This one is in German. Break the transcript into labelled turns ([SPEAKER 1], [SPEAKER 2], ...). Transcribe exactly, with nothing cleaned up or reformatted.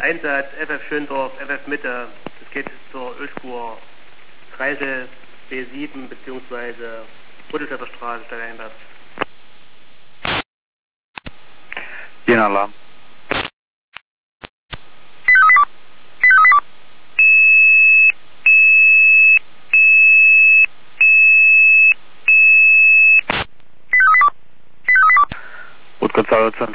[SPEAKER 1] Einsatz F F Schöndorf, F F Mitte. Das geht zur Ölspur Kreisel B sieben bzw. Rüttelstädter Straße, Stadteinwärts.
[SPEAKER 2] Den Alarm. Gut, Gonzalo